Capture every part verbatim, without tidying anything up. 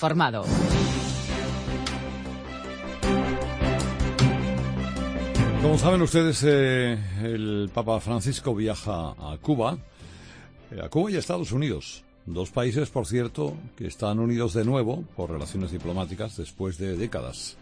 informado. Como saben ustedes, eh, el Papa Francisco viaja a Cuba, eh, a Cuba y a Estados Unidos. Dos países, por cierto, que están unidos de nuevo por relaciones diplomáticas después de décadas.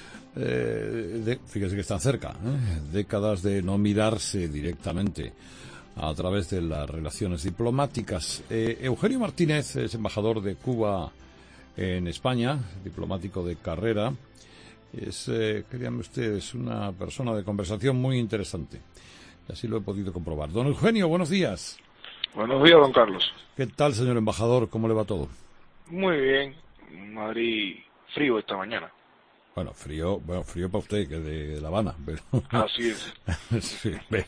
Eh, de, fíjese que están cerca, ¿eh? décadas de no mirarse directamente a través de las relaciones diplomáticas. Eh, Eugenio Martínez es embajador de Cuba en España, diplomático de carrera. Es, eh, créanme ustedes, una persona de conversación muy interesante. Así lo he podido comprobar. Don Eugenio, buenos días. Buenos días, don Carlos. ¿Qué tal, señor embajador? ¿Cómo le va todo? Muy bien. Madrid frío esta mañana. Bueno, frío, bueno, frío para usted, que de, de La Habana, pero... Así es. Sí,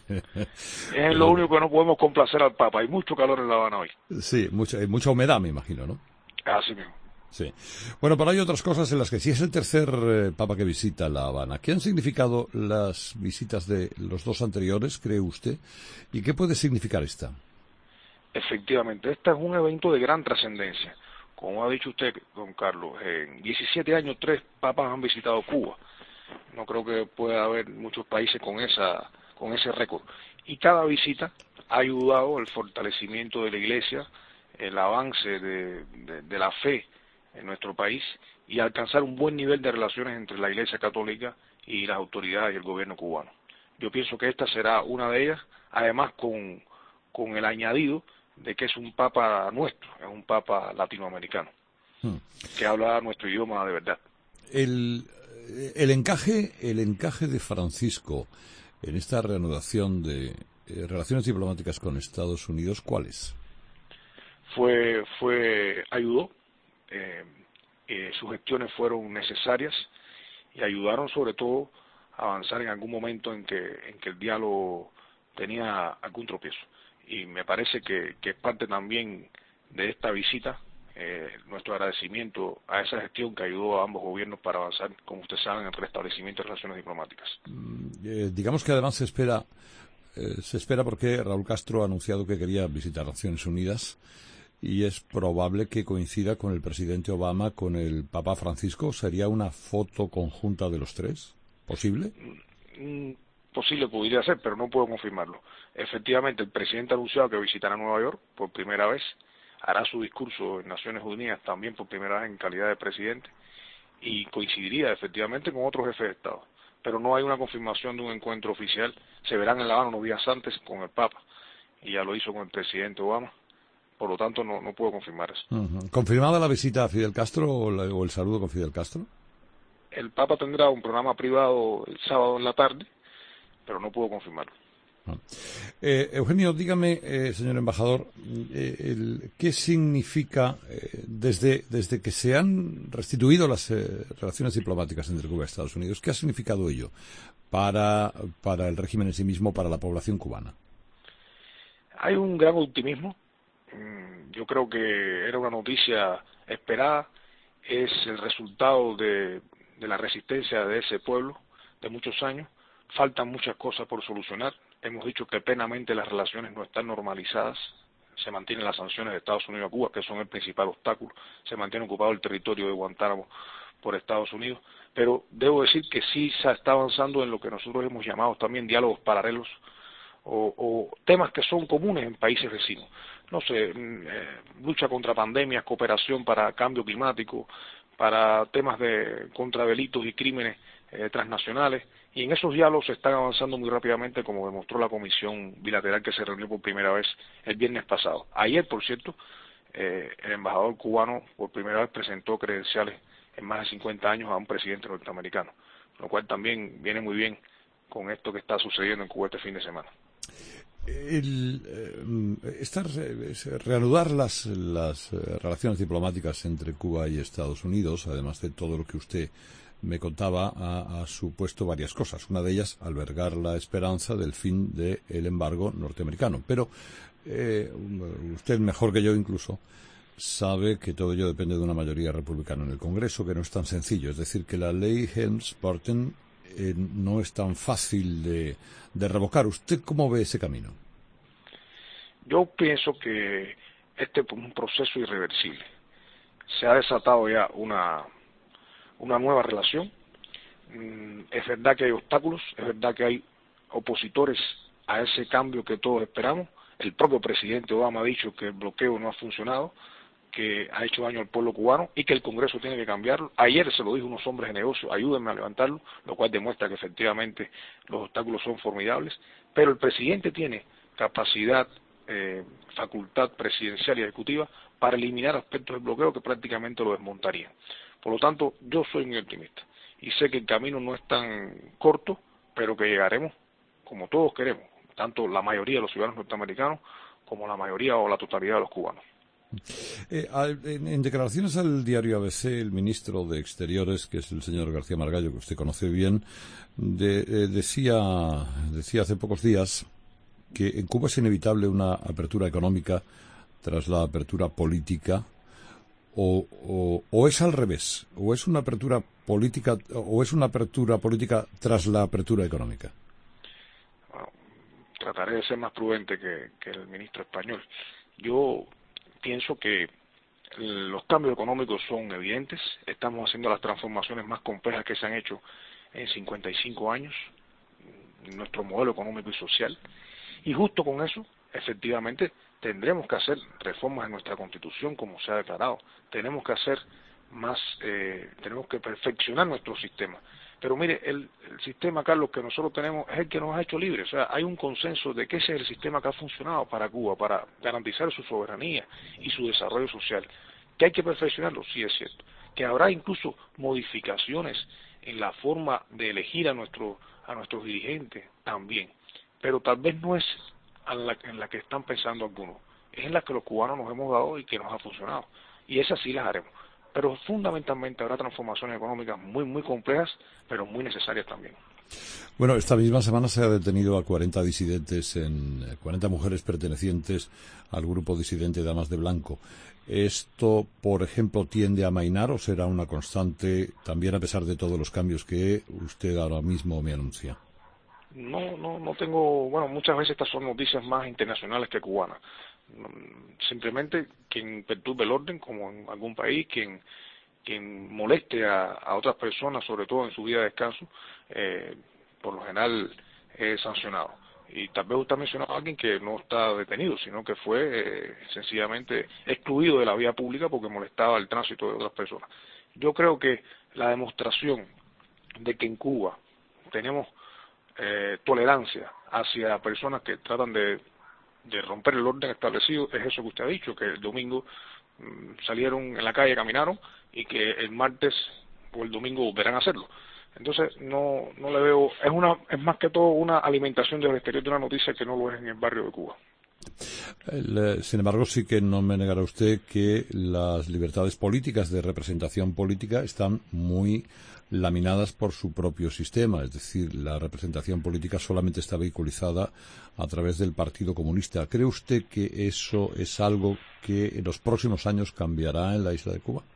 es lo único que no podemos complacer al Papa. Hay mucho calor en La Habana hoy. Sí, mucha, mucha humedad, me imagino, ¿no? Así mismo. Sí. Bueno, pero hay otras cosas en las que sí es el tercer eh, Papa que visita La Habana. ¿Qué han significado las visitas de los dos anteriores, cree usted? ¿Y qué puede significar esta? Efectivamente, este es un evento de gran trascendencia. Como ha dicho usted, don Carlos, en diecisiete años tres papas han visitado Cuba. No creo que pueda haber muchos países con esa con ese récord. Y cada visita ha ayudado al fortalecimiento de la Iglesia, el avance de, de, de la fe en nuestro país y alcanzar un buen nivel de relaciones entre la Iglesia Católica y las autoridades y el gobierno cubano. Yo pienso que esta será una de ellas, además con, con el añadido de que es un papa nuestro, es un papa latinoamericano, hmm. que habla nuestro idioma de verdad. El, el encaje, el encaje de Francisco en esta reanudación de eh, relaciones diplomáticas con Estados Unidos, ¿cuál es? Fue, fue, ayudó, eh, eh, sus gestiones fueron necesarias y ayudaron sobre todo a avanzar en algún momento en que, en que el diálogo tenía algún tropiezo. Y me parece que, que es parte también de esta visita, eh, nuestro agradecimiento a esa gestión que ayudó a ambos gobiernos para avanzar, como ustedes saben, en el restablecimiento de relaciones diplomáticas. Eh, digamos que además se espera, eh, se espera porque Raúl Castro ha anunciado que quería visitar Naciones Unidas y es probable que coincida con el presidente Obama, con el Papa Francisco. ¿Sería una foto conjunta de los tres? ¿Posible? Mm, posible podría ser, pero no puedo confirmarlo. Efectivamente, el presidente ha anunciado que visitará Nueva York por primera vez, hará su discurso en Naciones Unidas también por primera vez en calidad de presidente y coincidiría efectivamente con otros jefes de Estado. Pero no hay una confirmación de un encuentro oficial. Se verán en La Habana unos días antes con el Papa y ya lo hizo con el presidente Obama. Por lo tanto, no, no puedo confirmar eso. Uh-huh. ¿Confirmada la visita a Fidel Castro o, la, o el saludo con Fidel Castro? El Papa tendrá un programa privado el sábado en la tarde, pero no puedo confirmarlo. Uh-huh. Eh, Eugenio, dígame, eh, señor embajador, eh, el, ¿qué significa eh, desde, desde que se han restituido las eh, relaciones diplomáticas entre Cuba y Estados Unidos? ¿Qué ha significado ello para, para el régimen en sí mismo, para la población cubana? Hay un gran optimismo. Yo creo que era una noticia esperada, es el resultado de, de la resistencia de ese pueblo de muchos años. Faltan muchas cosas por solucionar. Hemos dicho que plenamente las relaciones no están normalizadas. Se mantienen las sanciones de Estados Unidos a Cuba, que son el principal obstáculo. Se mantiene ocupado el territorio de Guantánamo por Estados Unidos. Pero debo decir que sí se está avanzando en lo que nosotros hemos llamado también diálogos paralelos o, o temas que son comunes en países vecinos. No sé, eh, lucha contra pandemias, cooperación para cambio climático, para temas de contra delitos y crímenes eh, transnacionales, y en esos diálogos se están avanzando muy rápidamente, como demostró la comisión bilateral que se reunió por primera vez el viernes pasado. Ayer, por cierto, eh, el embajador cubano por primera vez presentó credenciales en más de cincuenta años a un presidente norteamericano, lo cual también viene muy bien con esto que está sucediendo en Cuba este fin de semana. El, eh, estar, eh, reanudar las, las eh, relaciones diplomáticas entre Cuba y Estados Unidos, además de todo lo que usted me contaba, ha, ha supuesto varias cosas. Una de ellas, albergar la esperanza del fin del embargo norteamericano. Pero eh, usted, mejor que yo incluso, sabe que todo ello depende de una mayoría republicana en el Congreso, que no es tan sencillo. Es decir, que la ley Helms-Burton eh, no es tan fácil de, de revocar. ¿Usted cómo ve ese camino? Yo pienso que este es un proceso irreversible. se ha desatado ya una, una nueva relación. Es verdad que hay obstáculos, es verdad que hay opositores a ese cambio que todos esperamos. El propio presidente Obama ha dicho que el bloqueo no ha funcionado, que ha hecho daño al pueblo cubano y que el Congreso tiene que cambiarlo. Ayer se lo dijo unos hombres de negocio, ayúdenme a levantarlo, lo cual demuestra que efectivamente los obstáculos son formidables, pero el presidente tiene capacidad, eh, facultad presidencial y ejecutiva para eliminar aspectos del bloqueo que prácticamente lo desmontarían. Por lo tanto, yo soy muy optimista y sé que el camino no es tan corto, pero que llegaremos como todos queremos, tanto la mayoría de los ciudadanos norteamericanos como la mayoría o la totalidad de los cubanos. Eh, en, en declaraciones al diario A B C, el ministro de Exteriores, que es el señor García Margallo, que usted conoce bien, de, eh, decía, decía hace pocos días que en Cuba es inevitable una apertura económica tras la apertura política, o, o, o es al revés, o es una apertura política, o es una apertura política tras la apertura económica. Bueno, trataré de ser más prudente que, que el ministro español. Yo pienso que los cambios económicos son evidentes, estamos haciendo las transformaciones más complejas que se han hecho en cincuenta y cinco años, en nuestro modelo económico y social, y justo con eso, efectivamente, tendremos que hacer reformas en nuestra Constitución, como se ha declarado, tenemos que hacer más, eh, tenemos que perfeccionar nuestro sistema. Pero mire, el, el sistema, Carlos, que nosotros tenemos es el que nos ha hecho libres. O sea, hay un consenso de que ese es el sistema que ha funcionado para Cuba, para garantizar su soberanía y su desarrollo social. ¿Que hay que perfeccionarlo? Sí, es cierto. Que habrá incluso modificaciones en la forma de elegir a, nuestro, a nuestros dirigentes también. Pero tal vez no es en la, en la que están pensando algunos. Es en la que los cubanos nos hemos dado y que nos ha funcionado. Y esas sí las haremos. Pero fundamentalmente habrá transformaciones económicas muy, muy complejas, pero muy necesarias también. Bueno, esta misma semana se ha detenido a cuarenta disidentes, en cuarenta mujeres pertenecientes al grupo disidente Damas de Blanco. ¿Esto, por ejemplo, tiende a amainar o será una constante también a pesar de todos los cambios que usted ahora mismo me anuncia? No, no, no tengo, bueno, muchas veces estas son noticias más internacionales que cubanas. Simplemente quien perturbe el orden, como en algún país, quien quien moleste a, a otras personas, sobre todo en su vida de descanso, eh, por lo general es sancionado. Y tal vez usted ha mencionado a alguien que no está detenido, sino que fue eh, sencillamente excluido de la vía pública porque molestaba el tránsito de otras personas. Yo creo que la demostración de que en Cuba tenemos eh, tolerancia hacia personas que tratan de de romper el orden establecido es eso que usted ha dicho, que el domingo mmm, salieron en la calle, caminaron y que el martes o el domingo volverán a hacerlo. Entonces no no le veo, es una es más que todo una alimentación del exterior de una noticia que no lo es en el barrio de Cuba. El, sin embargo, sí que no me negará usted que las libertades políticas de representación política están muy laminadas por su propio sistema, es decir, la representación política solamente está vehiculizada a través del Partido Comunista. ¿Cree usted que eso es algo que en los próximos años cambiará en la isla de Cuba?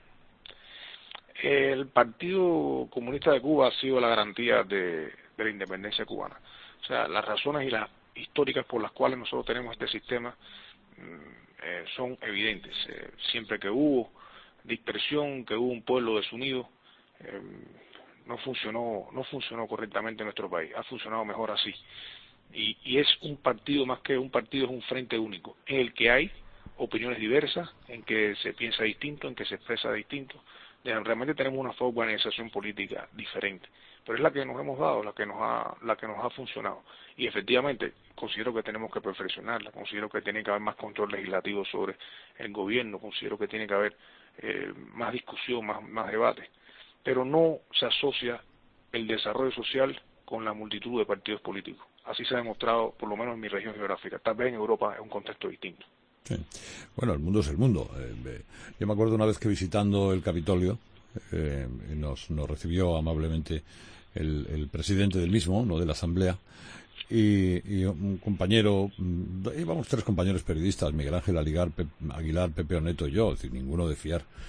El Partido Comunista de Cuba ha sido la garantía de, de la independencia cubana. O sea, las razones y las históricas por las cuales nosotros tenemos este sistema eh, son evidentes. Eh, siempre que hubo dispersión, que hubo un pueblo desunido, eh, no funcionó no funcionó correctamente en nuestro país. Ha funcionado mejor así. Y, y es un partido, más que un partido, es un frente único, en el que hay opiniones diversas, en que se piensa distinto, en que se expresa distinto. Realmente tenemos una forma de organización política diferente, pero es la que nos hemos dado, la que nos ha, la que nos ha funcionado. Y efectivamente considero que tenemos que perfeccionarla, considero que tiene que haber más control legislativo sobre el gobierno, considero que tiene que haber eh, más discusión, más, más debate, pero no se asocia el desarrollo social con la multitud de partidos políticos. Así se ha demostrado, por lo menos en mi región geográfica. Tal vez en Europa es un contexto distinto. Sí. Bueno, el mundo es el mundo. Eh, yo me acuerdo una vez que visitando el Capitolio, eh, nos, nos recibió amablemente el, el presidente del mismo, no de la Asamblea, y, y un compañero, íbamos tres compañeros periodistas, Miguel Ángel Aguilar, Pe, Aguilar, Pepe Oneto y yo, es decir, ninguno de fiar.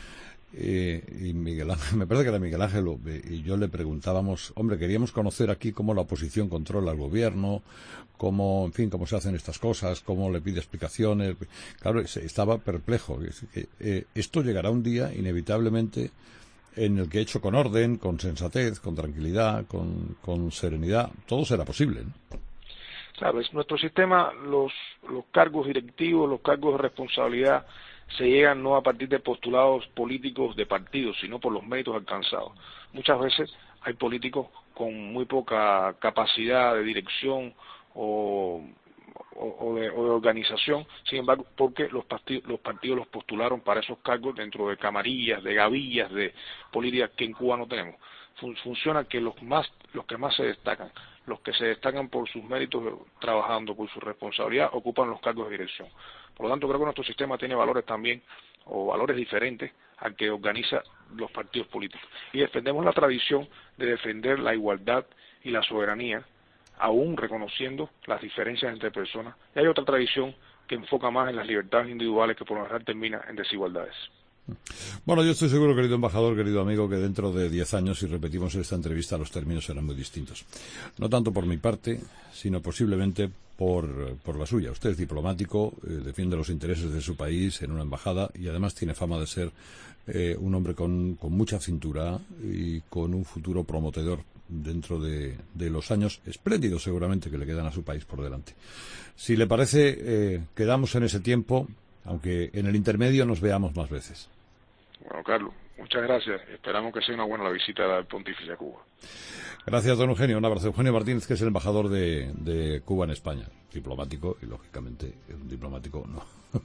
Eh, y Miguel Ángel, me parece que era Miguel Ángel, y yo le preguntábamos, hombre, queríamos conocer aquí cómo la oposición controla al gobierno, cómo, en fin, cómo se hacen estas cosas, cómo le pide explicaciones. Claro, estaba perplejo. Eh, esto llegará un día, inevitablemente, en el que, hecho con orden, con sensatez, con tranquilidad, con, con serenidad, todo será posible, ¿no? Sabes, nuestro sistema, los, los cargos directivos, los cargos de responsabilidad, se llegan no a partir de postulados políticos de partidos, sino por los méritos alcanzados. Muchas veces hay políticos con muy poca capacidad de dirección o, o, o, de, o de organización, sin embargo, porque los partidos, los partidos los postularon para esos cargos dentro de camarillas, de gavillas, de políticas que en Cuba no tenemos. Fun, funciona que los más, los que más se destacan, los que se destacan por sus méritos trabajando, por su responsabilidad, ocupan los cargos de dirección. Por lo tanto, creo que nuestro sistema tiene valores también, o valores diferentes al que organiza los partidos políticos. Y defendemos la tradición de defender la igualdad y la soberanía, aún reconociendo las diferencias entre personas. Y hay otra tradición que enfoca más en las libertades individuales, que por lo general termina en desigualdades. Bueno, yo estoy seguro, querido embajador, querido amigo, que dentro de diez años, si repetimos esta entrevista, los términos serán muy distintos. No tanto por mi parte, sino posiblemente por, por la suya. Usted es diplomático, eh, defiende los intereses de su país en una embajada y además tiene fama de ser eh, un hombre con, con mucha cintura y con un futuro prometedor dentro de, de los años espléndidos seguramente que le quedan a su país por delante. Si le parece, eh, quedamos en ese tiempo, aunque en el intermedio nos veamos más veces. Bueno, Carlos, muchas gracias. Esperamos que sea una buena la visita del pontífice a Cuba. Gracias, don Eugenio. Un abrazo. Eugenio Martínez, que es el embajador de, de Cuba en España. Diplomático, y lógicamente un diplomático no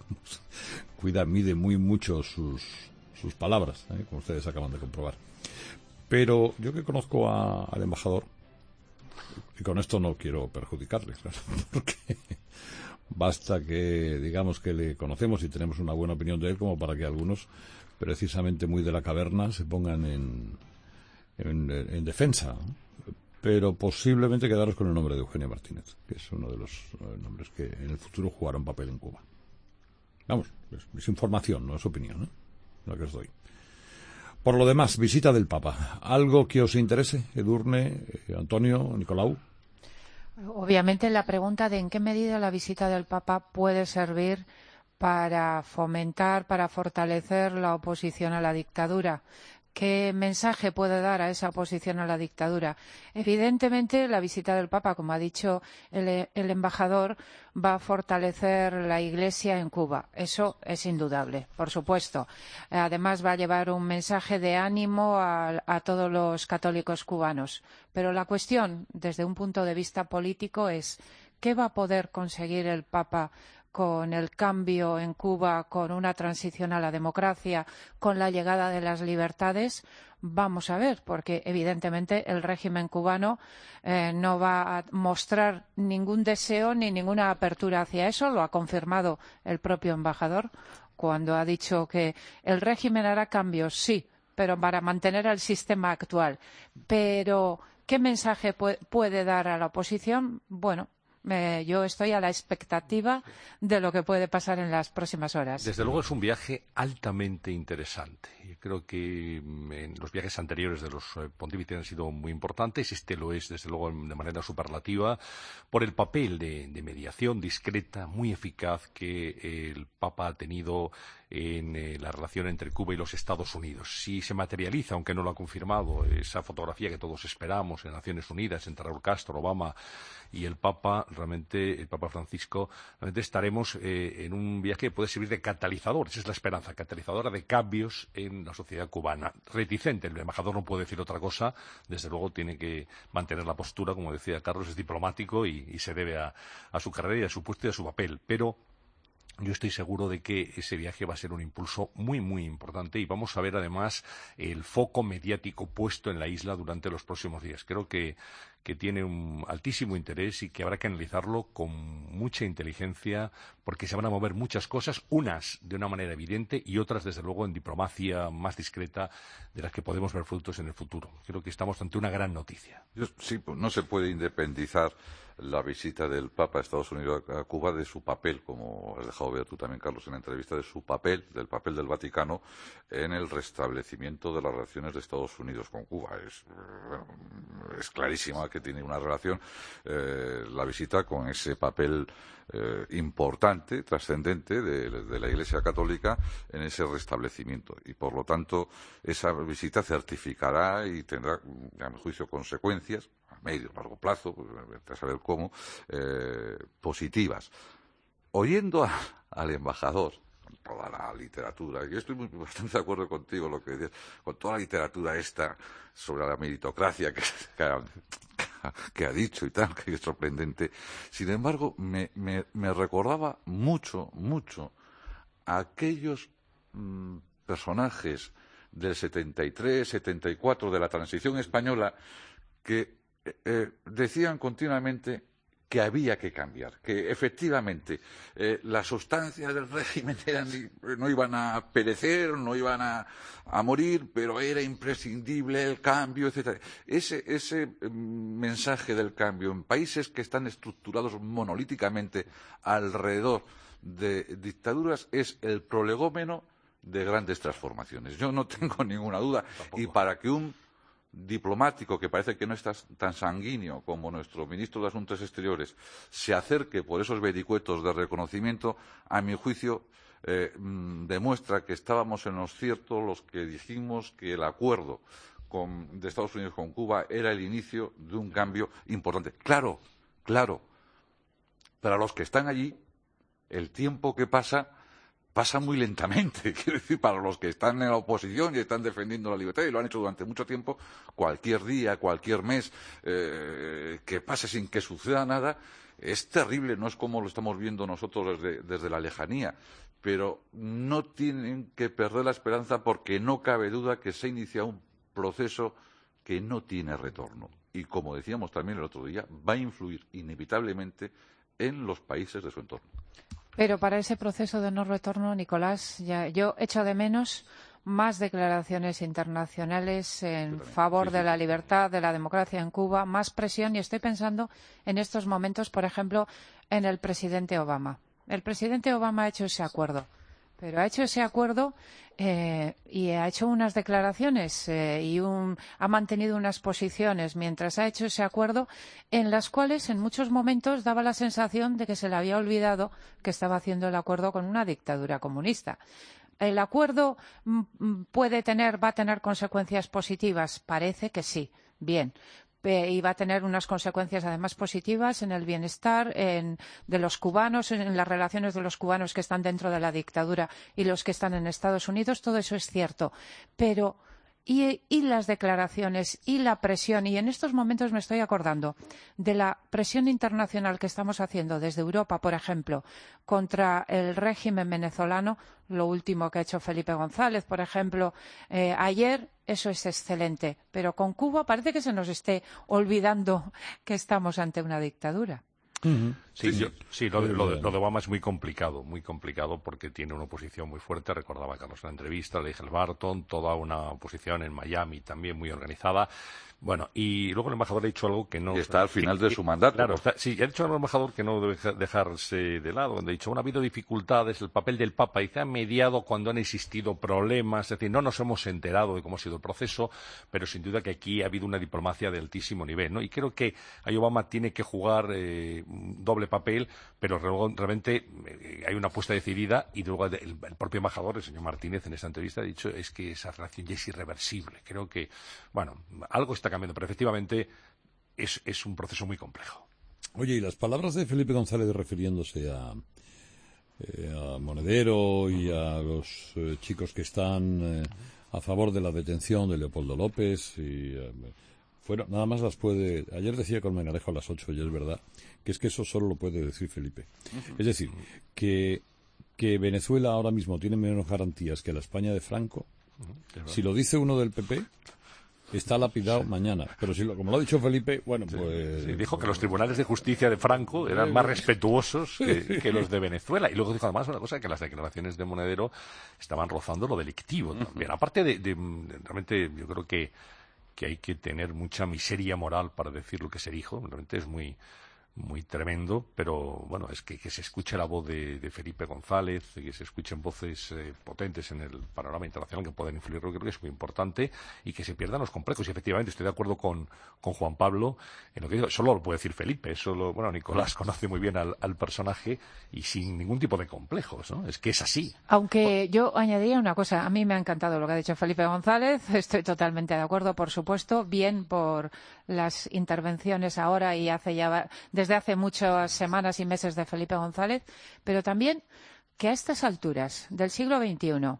cuida, mide muy mucho sus, sus palabras, ¿eh? Como ustedes acaban de comprobar. Pero yo que conozco a, al embajador, y con esto no quiero perjudicarle, claro, porque basta que digamos que le conocemos y tenemos una buena opinión de él como para que algunos, precisamente muy de la caverna, se pongan en, en, en defensa, ¿no? Pero posiblemente quedaros con el nombre de Eugenio Martínez, que es uno de los eh, nombres que en el futuro jugarán papel en Cuba. Vamos, es, es información, no es opinión, ¿eh? La que os doy. Por lo demás, visita del Papa. ¿Algo que os interese, Edurne, eh, Antonio, Nicolau? Obviamente la pregunta de en qué medida la visita del Papa puede servir para fomentar, para fortalecer la oposición a la dictadura. ¿Qué mensaje puede dar a esa oposición a la dictadura? Evidentemente, la visita del Papa, como ha dicho el, el embajador, va a fortalecer la Iglesia en Cuba. Eso es indudable, por supuesto. Además, va a llevar un mensaje de ánimo a, a todos los católicos cubanos. Pero la cuestión, desde un punto de vista político, es ¿qué va a poder conseguir el Papa con el cambio en Cuba, con una transición a la democracia, con la llegada de las libertades? Vamos a ver, porque evidentemente el régimen cubano eh, no va a mostrar ningún deseo ni ninguna apertura hacia eso. Lo ha confirmado el propio embajador cuando ha dicho que el régimen hará cambios, sí, pero para mantener el sistema actual. Pero, ¿qué mensaje pu- puede dar a la oposición? Bueno, Eh, yo estoy a la expectativa de lo que puede pasar en las próximas horas. Desde luego es un viaje altamente interesante. Y creo que en los viajes anteriores de los pontífices han sido muy importantes. Este lo es, desde luego, de manera superlativa, por el papel de, de mediación discreta, muy eficaz, que el Papa ha tenido en eh, la relación entre Cuba y los Estados Unidos. Si se materializa, aunque no lo ha confirmado, esa fotografía que todos esperamos en Naciones Unidas entre Raúl Castro, Obama y el Papa, realmente, el Papa Francisco, realmente estaremos eh, en un viaje que puede servir de catalizador, esa es la esperanza, catalizadora de cambios en la sociedad cubana. Reticente, el embajador no puede decir otra cosa, desde luego tiene que mantener la postura, como decía Carlos, es diplomático y, y se debe a, a su carrera y a su puesto y a su papel, pero yo estoy seguro de que ese viaje va a ser un impulso muy, muy importante y vamos a ver además el foco mediático puesto en la isla durante los próximos días. Creo que, que tiene un altísimo interés y que habrá que analizarlo con mucha inteligencia, porque se van a mover muchas cosas, unas de una manera evidente y otras, desde luego, en diplomacia más discreta, de las que podemos ver frutos en el futuro. Creo que estamos ante una gran noticia. Sí, pues no se puede independizar la visita del Papa a Estados Unidos a Cuba de su papel, como has dejado ver tú también, Carlos, en la entrevista, de su papel, del papel del Vaticano en el restablecimiento de las relaciones de Estados Unidos con Cuba. Es, es clarísima que tiene una relación eh, la visita con ese papel eh, importante, trascendente de, de la Iglesia Católica en ese restablecimiento. Y, por lo tanto, esa visita certificará y tendrá, a mi juicio, consecuencias a medio o largo plazo, pues, a saber cómo, eh, positivas. Oyendo a, al embajador, con toda la literatura, yo estoy muy, bastante de acuerdo contigo lo que dices, con toda la literatura esta sobre la meritocracia que, que, ha, que ha dicho y tal, que es sorprendente. Sin embargo, me, me, me recordaba mucho, mucho a aquellos mmm, personajes del setenta y tres, setenta y cuatro, de la transición española, que eh, decían continuamente que había que cambiar, que efectivamente eh, la sustancia del régimen eran, no iban a perecer, no iban a, a morir, pero era imprescindible el cambio, etcétera. Ese, ese mensaje del cambio en países que están estructurados monolíticamente alrededor de dictaduras es el prolegómeno de grandes transformaciones. Yo no tengo ninguna duda. Tampoco. Y para que un diplomático, que parece que no está tan sanguíneo como nuestro ministro de Asuntos Exteriores, se acerque por esos vericuetos de reconocimiento, a mi juicio, eh, demuestra que estábamos en lo cierto los que dijimos que el acuerdo con, de Estados Unidos con Cuba era el inicio de un cambio importante. Claro, claro, para los que están allí, el tiempo que pasa pasa muy lentamente. Quiero decir, para los que están en la oposición y están defendiendo la libertad, y lo han hecho durante mucho tiempo, cualquier día, cualquier mes eh, que pase sin que suceda nada, es terrible. No es como lo estamos viendo nosotros desde, desde la lejanía, pero no tienen que perder la esperanza, porque no cabe duda que se inicia un proceso que no tiene retorno. Y, como decíamos también el otro día, va a influir inevitablemente en los países de su entorno. Pero para ese proceso de no retorno, Nicolás, ya, yo echo de menos más declaraciones internacionales en favor sí, sí, de la libertad, de la democracia en Cuba, más presión, y estoy pensando en estos momentos, por ejemplo, en el presidente Obama. El presidente Obama ha hecho ese acuerdo, pero ha hecho ese acuerdo eh, y ha hecho unas declaraciones eh, y un, ha mantenido unas posiciones mientras ha hecho ese acuerdo, en las cuales en muchos momentos daba la sensación de que se le había olvidado que estaba haciendo el acuerdo con una dictadura comunista. ¿El acuerdo puede tener, va a tener consecuencias positivas? Parece que sí. Bien. Y va a tener unas consecuencias además positivas en el bienestar en, de los cubanos, en las relaciones de los cubanos que están dentro de la dictadura y los que están en Estados Unidos. Todo eso es cierto. Pero, y, y las declaraciones y la presión, y en estos momentos me estoy acordando de la presión internacional que estamos haciendo desde Europa, por ejemplo, contra el régimen venezolano, lo último que ha hecho Felipe González, por ejemplo, eh, ayer. Eso es excelente, pero con Cuba parece que se nos esté olvidando que estamos ante una dictadura. Uh-huh. Sí, sí, yo, sí lo, lo, de, lo de Obama es muy complicado, muy complicado porque tiene una oposición muy fuerte. Recordaba Carlos en la entrevista, le dije al Barton, toda una oposición en Miami también muy organizada. Bueno, y luego el embajador ha dicho algo que no... Y está al final que, de su mandato. Claro, está, sí, ha dicho al embajador que no debe dejarse de lado. Donde ha dicho, bueno, ha habido dificultades, el papel del Papa, y que ha mediado cuando han existido problemas. Es decir, no nos hemos enterado de cómo ha sido el proceso, pero sin duda que aquí ha habido una diplomacia de altísimo nivel, ¿no? Y creo que ahí Obama tiene que jugar eh, un doble papel, pero realmente eh, hay una apuesta decidida, y luego el, el propio embajador, el señor Martínez, en esta entrevista ha dicho es que esa relación ya es irreversible. Creo que, bueno, algo está cambiando, pero efectivamente es, es un proceso muy complejo. Oye, y las palabras de Felipe González refiriéndose a, eh, a Monedero y a los eh, chicos que están eh, a favor de la detención de Leopoldo López, y eh, fueron, nada más las puede... Ayer decía Colmenarejo a las ocho, y es verdad, que es que eso solo lo puede decir Felipe. Es decir, que, que Venezuela ahora mismo tiene menos garantías que la España de Franco. Si lo dice uno del P P... está lapidado mañana. Pero si lo, como lo ha dicho Felipe, bueno, pues... Sí, dijo que los tribunales de justicia de Franco eran más respetuosos que, que los de Venezuela. Y luego dijo además una cosa, que las declaraciones de Monedero estaban rozando lo delictivo también. Aparte de, de, de realmente yo creo que, que hay que tener mucha miseria moral para decir lo que se dijo. Realmente es muy... muy tremendo, pero bueno, es que, que se escuche la voz de, de Felipe González, que se escuchen voces eh, potentes en el panorama internacional que pueden influir, creo que es muy importante, y que se pierdan los complejos. Y efectivamente estoy de acuerdo con, con Juan Pablo en lo que digo. Solo lo puede decir Felipe, solo, bueno, Nicolás conoce muy bien al, al personaje y sin ningún tipo de complejos, ¿no? Es que es así. Aunque yo añadiría una cosa, a mí me ha encantado lo que ha dicho Felipe González, estoy totalmente de acuerdo, por supuesto, bien por las intervenciones ahora y hace ya desde hace muchas semanas y meses de Felipe González, pero también que a estas alturas del siglo veintiuno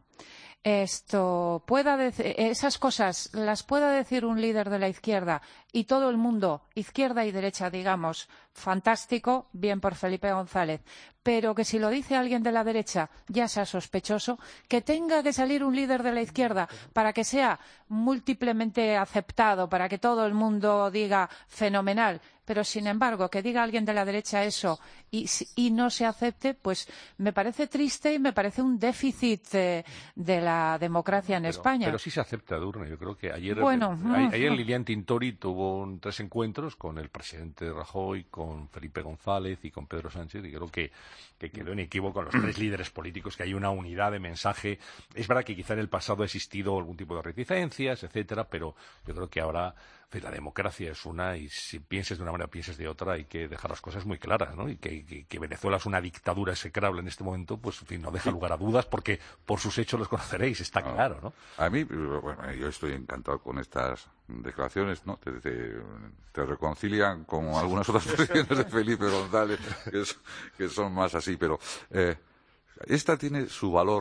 esto pueda esas cosas las pueda decir un líder de la izquierda y todo el mundo, izquierda y derecha, digamos, fantástico, bien por Felipe González, pero que si lo dice alguien de la derecha ya sea sospechoso, que tenga que salir un líder de la izquierda para que sea múltiplemente aceptado, para que todo el mundo diga fenomenal, pero sin embargo que diga alguien de la derecha eso y, y no se acepte, pues me parece triste y me parece un déficit eh, de la democracia en pero, España. Pero sí se acepta, Edurne. Yo creo que ayer, bueno, eh, ayer Lilian Tintori tuvo un, tres encuentros con el presidente Rajoy, con Felipe González y con Pedro Sánchez, y creo que, que quedó inequívoco con los tres líderes políticos que hay una unidad de mensaje. Es verdad que quizá en el pasado ha existido algún tipo de reticencias, etcétera, pero yo creo que ahora pues, la democracia es una, y si pienses de una manera, pienses de otra, hay que dejar las cosas muy claras, ¿no? Y que, que, que Venezuela es una dictadura execrable en este momento, pues en fin, no deja lugar a dudas, porque por sus hechos los conoceréis, está no, claro, ¿no? A mí, bueno, yo estoy encantado con estas declaraciones, ¿no? Te, te, te reconcilian con algunas otras posiciones de Felipe González, que, es, que son más así, pero eh, esta tiene su valor,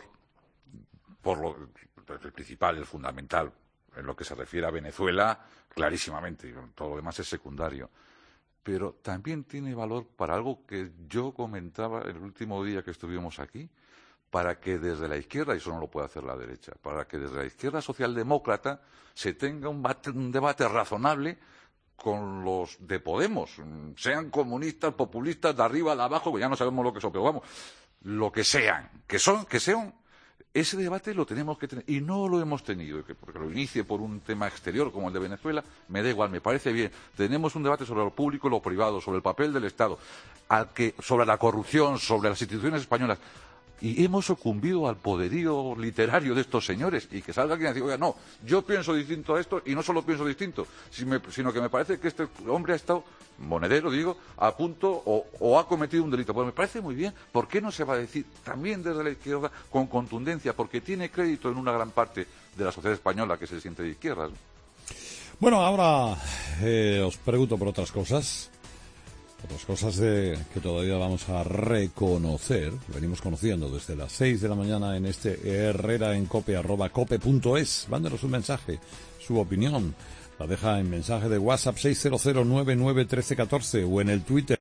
por lo el principal, el fundamental, en lo que se refiere a Venezuela, clarísimamente, todo lo demás es secundario. Pero también tiene valor para algo que yo comentaba el último día que estuvimos aquí, para que desde la izquierda, y eso no lo puede hacer la derecha, para que desde la izquierda socialdemócrata se tenga un, bate, un debate razonable con los de Podemos, sean comunistas, populistas, de arriba, de abajo, que ya no sabemos lo que son, pero vamos, lo que sean, que son, que sean. Ese debate lo tenemos que tener, y no lo hemos tenido, porque lo inicie por un tema exterior como el de Venezuela, me da igual, me parece bien. Tenemos un debate sobre lo público y lo privado, sobre el papel del Estado, al que, sobre la corrupción, sobre las instituciones españolas, y hemos sucumbido al poderío literario de estos señores, y que salga alguien y diga, oiga, no, yo pienso distinto a esto, y no solo pienso distinto, sino que me parece que este hombre ha estado, Monedero digo, a punto o, o ha cometido un delito. Pues me parece muy bien. ¿Por qué no se va a decir también desde la izquierda con contundencia? Porque tiene crédito en una gran parte de la sociedad española que se siente de izquierdas. Bueno, ahora eh, os pregunto por otras cosas. Otras cosas de, que todavía vamos a reconocer, venimos conociendo desde las seis de la mañana en este herrera en cope arroba cope punto es. Mándenos un mensaje, su opinión, la deja en mensaje de WhatsApp seis cero cero nueve nueve uno tres uno cuatro o en el Twitter.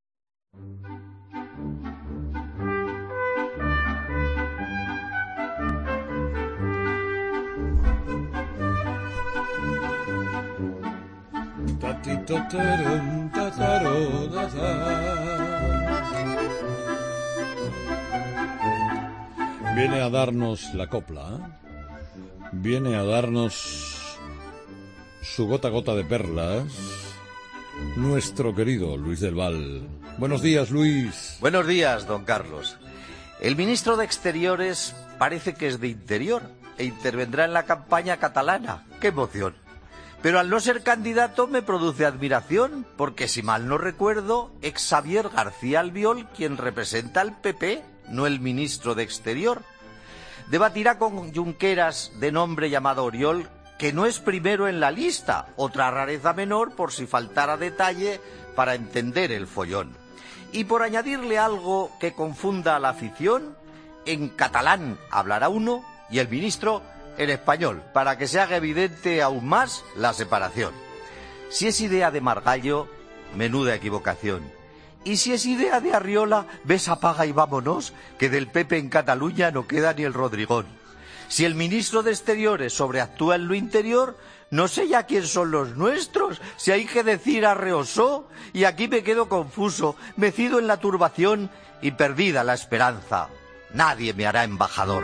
Viene a darnos la copla, ¿eh? Viene a darnos su gota a gota de perlas, nuestro querido Luis del Val. Buenos días, Luis. Buenos días, don Carlos. El ministro de Exteriores parece que es de Interior e intervendrá en la campaña catalana. ¡Qué emoción! Pero al no ser candidato me produce admiración, porque si mal no recuerdo, es Xavier García Albiol quien representa al P P, no el ministro de Exterior. Debatirá con Junqueras, de nombre llamado Oriol, que no es primero en la lista, otra rareza menor por si faltara detalle para entender el follón. Y por añadirle algo que confunda a la afición, en catalán hablará uno y el ministro en español, para que se haga evidente aún más la separación. Si es idea de Margallo, menuda equivocación. Y si es idea de Arriola, ves, apaga y vámonos, que del P P en Cataluña no queda ni el Rodrigón. Si el ministro de Exteriores sobreactúa en lo interior, no sé ya quién son los nuestros, si hay que decir arreosó, y aquí me quedo confuso, mecido en la turbación y perdida la esperanza. Nadie me hará embajador.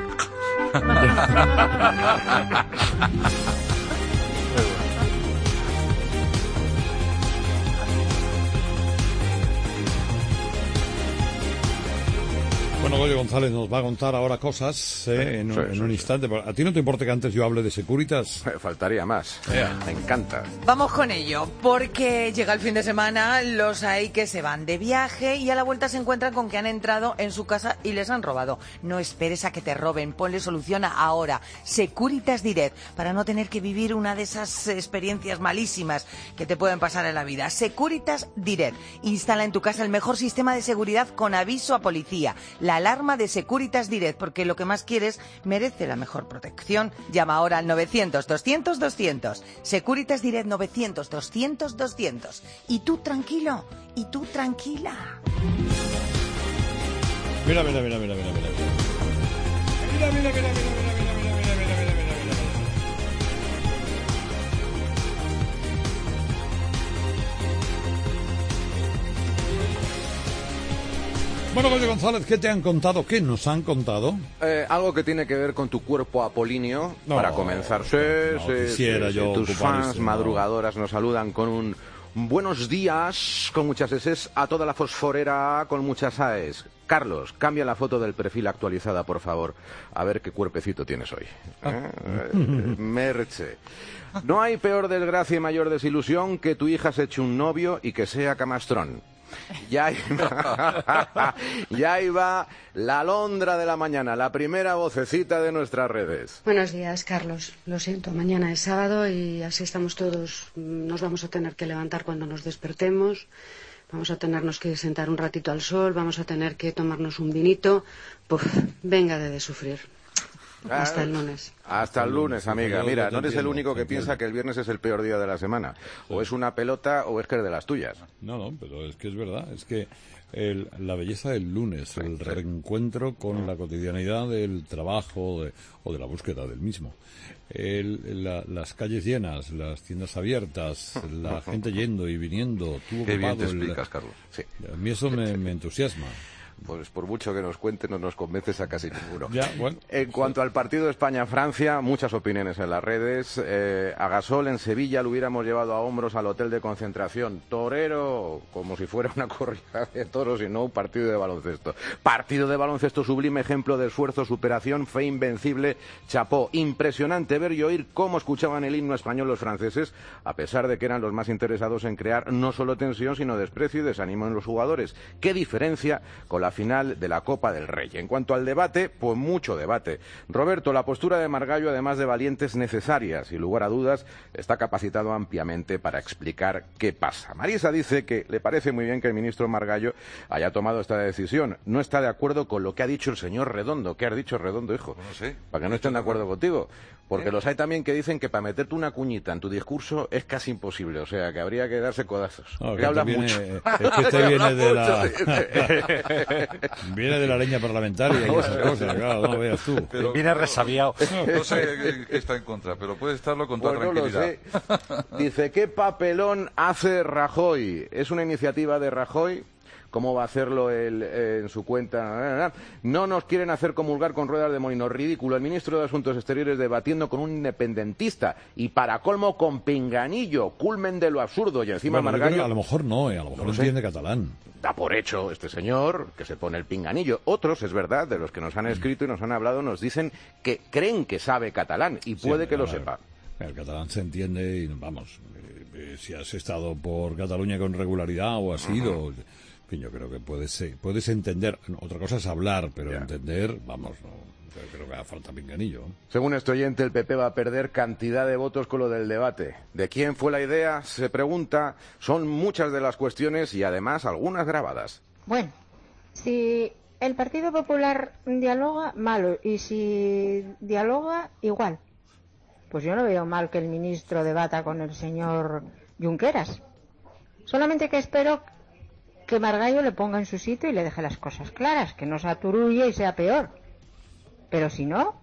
Bueno, Goyo González nos va a contar ahora cosas eh, en, sí, en sí, un sí. instante. ¿A ti no te importa que antes yo hable de Securitas? Faltaría más. Yeah. Me encanta. Vamos con ello, porque llega el fin de semana, los hay que se van de viaje y a la vuelta se encuentran con que han entrado en su casa y les han robado. No esperes a que te roben, ponle solución ahora. Securitas Direct, para no tener que vivir una de esas experiencias malísimas que te pueden pasar en la vida. Securitas Direct, instala en tu casa el mejor sistema de seguridad con aviso a policía. La alarma de Securitas Direct, porque lo que más quieres merece la mejor protección. Llama ahora al novecientos, doscientos, doscientos. Securitas Direct novecientos, doscientos, doscientos. Y tú tranquilo, y tú tranquila. Mira, mira, mira, mira, mira, mira. Mira, mira, mira, mira, mira, mira. Bueno, Goyo González, ¿qué te han contado? ¿Qué nos han contado? Eh, algo que tiene que ver con tu cuerpo apolíneo, no, para comenzar. Sí, no, sí, quisiera sí, yo tus fans este, madrugadoras no. nos saludan con un buenos días, con muchas eses, a toda la fosforera, con muchas aes. Carlos, cambia la foto del perfil actualizada, por favor. A ver qué cuerpecito tienes hoy. ¿Eh? Merche. No hay peor desgracia y mayor desilusión que tu hija se eche un novio y que sea camastrón. Ya iba, ya iba la alondra de la mañana, la primera vocecita de nuestras redes. Buenos días, Carlos. Lo siento, mañana es sábado y así estamos todos. Nos vamos a tener que levantar cuando nos despertemos. Vamos a tenernos que sentar un ratito al sol. Vamos a tener que tomarnos un vinito. Puf, venga de, de sufrir. Hasta el lunes. Hasta el lunes, amiga. Mira, no eres el único que piensa que el viernes es el peor día de la semana. O es una pelota o es que es de las tuyas. No, no, pero es que es verdad. Es que el, la belleza del lunes, el reencuentro con la cotidianidad del trabajo de, o de la búsqueda del mismo. El, la, las calles llenas, las tiendas abiertas, la gente yendo y viniendo. Tú Qué bien te el, explicas, Carlos. Sí. A mí eso me, me entusiasma. Pues por mucho que nos cuente, no nos convences a casi ninguno. Ya, bueno, en cuanto al partido España-Francia, muchas opiniones en las redes. Eh, a Gasol en Sevilla lo hubiéramos llevado a hombros al hotel de concentración. Torero, como si fuera una corrida de toros y no un partido de baloncesto. Partido de baloncesto sublime, ejemplo de esfuerzo, superación, fe invencible, chapó. Impresionante ver y oír cómo escuchaban el himno español los franceses, a pesar de que eran los más interesados en crear no solo tensión, sino desprecio y desánimo en los jugadores. ¿Qué diferencia con la final de la Copa del Rey? En cuanto al debate, pues mucho debate. Roberto, la postura de Margallo, además de valiente, es necesaria. Sin lugar a dudas, está capacitado ampliamente para explicar qué pasa. Marisa dice que le parece muy bien que el ministro Margallo haya tomado esta decisión. No está de acuerdo con lo que ha dicho el señor Redondo. ¿Qué has dicho, Redondo, hijo? No sé. Para que no estén de acuerdo contigo. Porque ¿Eh? los hay también que dicen que para meterte una cuñita en tu discurso es casi imposible. O sea, que habría que darse codazos. No, que que hablas viene, mucho. Es que este viene de la... viene de la leña parlamentaria y esas cosas, claro, no veas tú. Pero, viene resabiado. No sé qué está en contra, pero puede estarlo con toda pues no tranquilidad. Lo sé. Dice, ¿qué papelón hace Rajoy? ¿Es una iniciativa de Rajoy? ¿Cómo va a hacerlo él eh, en su cuenta? No nos quieren hacer comulgar con ruedas de molino. Ridículo. El ministro de Asuntos Exteriores debatiendo con un independentista y para colmo con Pinganillo. Culmen de lo absurdo. Y encima bueno, Margallo... A lo mejor no, eh, a lo mejor no entiende catalán. Da por hecho este señor que se pone el pinganillo. Otros, es verdad, de los que nos han escrito y nos han hablado, nos dicen que creen que sabe catalán y puede sí, que lo ver, sepa. El catalán se entiende y vamos, eh, eh, si has estado por Cataluña con regularidad o has ido... Uh-huh. En fin, yo creo que puedes, puedes entender. Otra cosa es hablar, pero yeah. entender, vamos, no, creo que haga falta pinganillo. Según este oyente, el P P va a perder cantidad de votos con lo del debate. ¿De quién fue la idea? Se pregunta. Son muchas de las cuestiones y además algunas grabadas. Bueno, si el Partido Popular dialoga, malo. Y si dialoga, igual. Pues yo no veo mal que el ministro debata con el señor Junqueras. Solamente que espero que Margallo le ponga en su sitio y le deje las cosas claras, que no se aturulle y sea peor. Pero si no,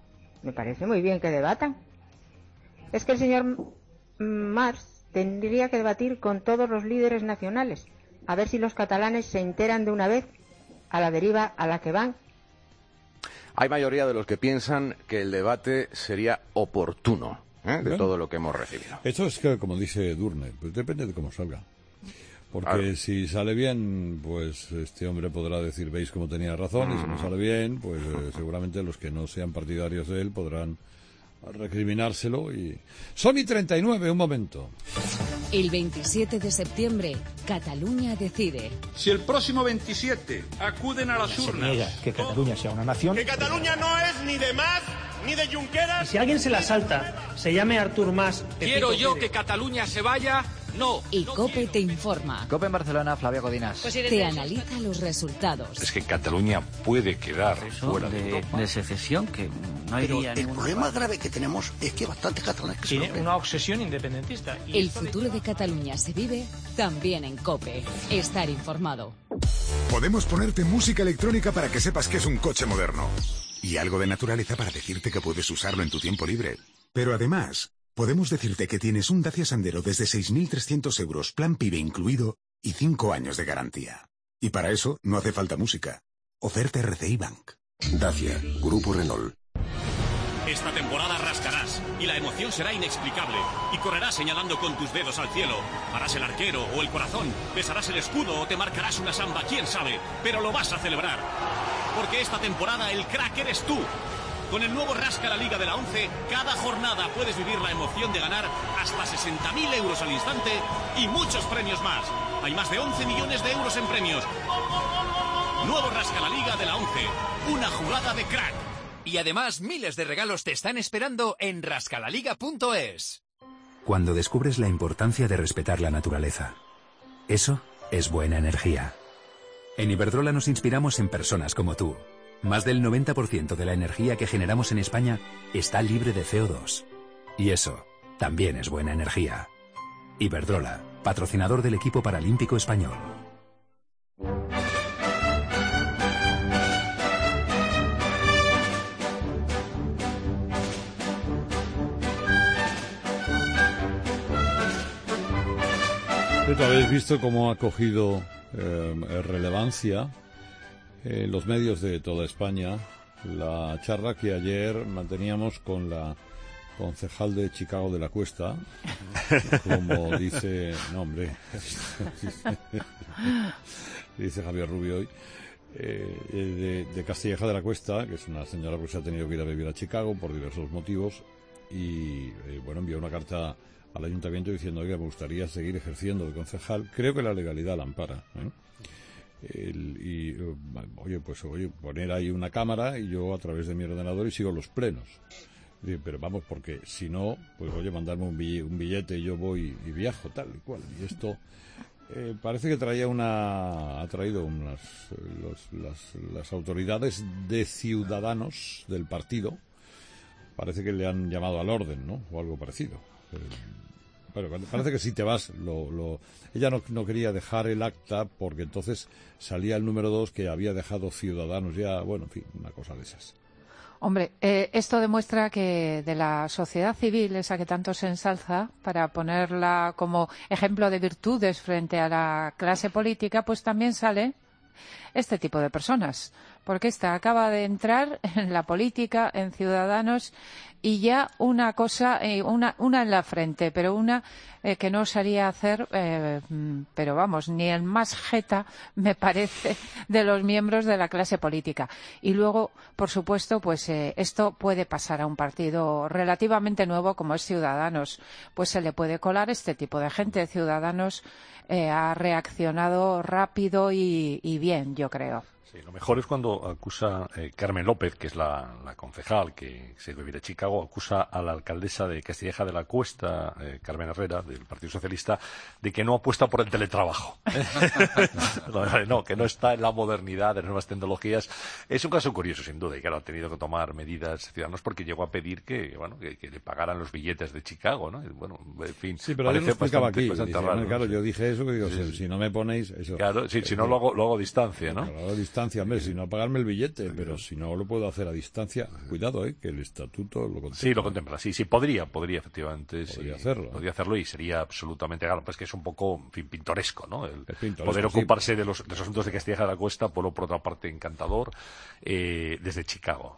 Me parece muy bien que debatan. Es que el señor Mas tendría que debatir con todos los líderes nacionales, a ver si los catalanes se enteran de una vez a la deriva a la que van. Hay mayoría de los que piensan que el debate sería oportuno, ¿eh? de bueno, todo lo que hemos recibido. Eso es que, como dice Durne, pues depende de cómo salga. Porque claro, si sale bien, pues este hombre podrá decir, veis cómo tenía razón, y si no sale bien, pues eh, seguramente los que no sean partidarios de él podrán recriminárselo. Y Sony treinta y nueve, un momento. El veintisiete de septiembre, Cataluña decide. Si el próximo veintisiete acuden a las se urnas... niega que Cataluña sea una nación... ¡Que Cataluña no es ni de Mas ni de Junqueras! Y si alguien se la salta, se llame Artur Mas... Quiero yo que Cataluña se vaya... No. Y COPE te informa. COPE en Barcelona, Flavia Codinas. Pues te analiza los resultados. Es que Cataluña puede quedar Eso fuera de, de Europa. De secesión, que no Pero iría el problema lugar. grave que tenemos es que bastantes catalanes que tiene una obsesión independentista. Y el futuro de Cataluña se vive también en COPE. Estar informado. Podemos ponerte música electrónica para que sepas que es un coche moderno. Y algo de naturaleza para decirte que puedes usarlo en tu tiempo libre. Pero además... podemos decirte que tienes un Dacia Sandero desde seis mil trescientos euros, plan PIBE incluido, y cinco años de garantía. Y para eso no hace falta música. Oferta R C I Bank. Dacia, Grupo Renault. Esta temporada rascarás, y la emoción será inexplicable. Y correrás señalando con tus dedos al cielo. Harás el arquero o el corazón, besarás el escudo o te marcarás una samba, quién sabe. Pero lo vas a celebrar. Porque esta temporada el crack eres tú. Con el nuevo Rasca la Liga de la ONCE, cada jornada puedes vivir la emoción de ganar hasta sesenta mil euros al instante y muchos premios más. Hay más de once millones de euros en premios. Nuevo Rasca la Liga de la ONCE, una jugada de crack. Y además miles de regalos te están esperando en rascalaliga punto es. Cuando descubres la importancia de respetar la naturaleza. Eso es buena energía. En Iberdrola nos inspiramos en personas como tú. Más del noventa por ciento de la energía que generamos en España está libre de C O dos. Y eso también es buena energía. Iberdrola, patrocinador del equipo paralímpico español. ¿Habéis visto cómo ha cogido eh, relevancia en los medios de toda España la charla que ayer manteníamos con la concejal de Chicago de la Cuesta, como dice, no hombre, dice Javier Rubio hoy, eh, de, de Castilleja de la Cuesta, que es una señora que se ha tenido que ir a vivir a Chicago por diversos motivos, y eh, bueno, envió una carta al ayuntamiento diciendo, oiga, me gustaría seguir ejerciendo de concejal. Creo que la legalidad la ampara, ¿eh? El, y oye, pues oye, poner ahí una cámara y yo a través de mi ordenador y sigo los plenos. Y, pero vamos, porque si no, pues oye, mandarme un billete, un billete y yo voy y viajo, tal y cual. Y esto eh, parece que traía una, ha traído unas, los, las, las autoridades de Ciudadanos del partido, parece que le han llamado al orden, ¿no? O algo parecido. Eh, Bueno, parece que si te vas, lo, lo... ella no, no quería dejar el acta porque entonces salía el número dos que había dejado Ciudadanos ya, bueno, en fin, una cosa de esas. Hombre, eh, esto demuestra que de la sociedad civil, esa que tanto se ensalza, para ponerla como ejemplo de virtudes frente a la clase política, pues también sale este tipo de personas. Porque esta acaba de entrar en la política, en Ciudadanos, y ya una cosa, eh, una, una en la frente, pero una eh, que no osaría hacer, eh, pero vamos, ni el más jeta, me parece, de los miembros de la clase política. Y luego, por supuesto, pues eh, esto puede pasar a un partido relativamente nuevo como es Ciudadanos. Pues se le puede colar este tipo de gente. Ciudadanos eh, ha reaccionado rápido y, y bien, yo creo. Sí, lo mejor es cuando acusa eh, Carmen López, que es la, la concejal que se vivir a Chicago, acusa a la alcaldesa de Castilleja de la Cuesta, eh, Carmen Herrera, del Partido Socialista, de que no apuesta por el teletrabajo. No, que no está en la modernidad de las nuevas tecnologías. Es un caso curioso, sin duda, y claro, ha tenido que tomar medidas Ciudadanos porque llegó a pedir que, bueno, que, que le pagaran los billetes de Chicago, ¿no? Y, bueno, en fin. Sí, pero yo lo explicaba bastante, aquí. bastante Dice, raro, claro, ¿no? yo dije eso, que digo, sí, si, sí. si no me ponéis eso. Claro, sí, eh, si no lo hago, lo hago a distancia, ¿no? Lo hago a distancia. distancia, hombre, si no pagarme el billete, pero si no lo puedo hacer a distancia, cuidado, eh, que el estatuto lo contempla. Sí, lo contempla, sí, sí, podría, podría efectivamente. Podría sí, hacerlo. Podría hacerlo y sería absolutamente, claro, pues que es un poco, en fin, pintoresco, ¿no? El pintoresco, poder sí. ocuparse de los, de los asuntos de Castilla de la Cuesta, por, por otra parte encantador, eh, desde Chicago.